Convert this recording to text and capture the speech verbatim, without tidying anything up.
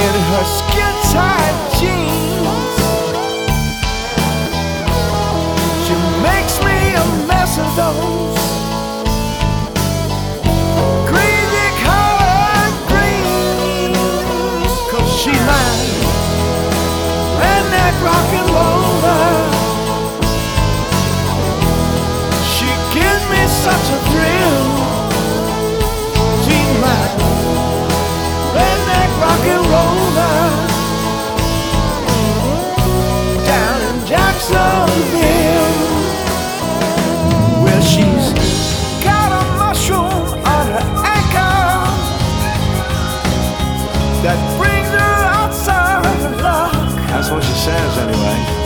in her skin-tight jeans. She makes me a mess of those crazy colored greens. 'Cause she mine redneck rock and roller. She gives me such a thrill. She's mine redneck rock and roller down in Jacksonville. Well, she's got a mushroom on her ankle that brings her outside of luck. That's what she says, anyway.